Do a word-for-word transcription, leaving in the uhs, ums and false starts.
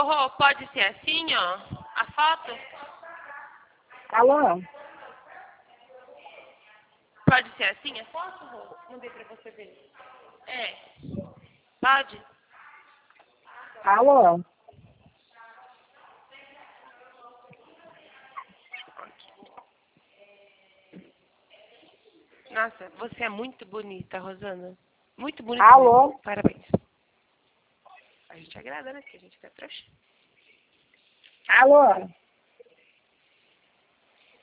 Ô, Rô, pode ser assim, ó? A foto? Alô? Pode ser assim a foto, Rô? Mandei pra você ver. É. Pode? Alô? Nossa, você é muito bonita, Rosana. Muito bonita Alô? mesmo. Parabéns. A gente agrada, né? Porque a gente tá trouxa. Alô?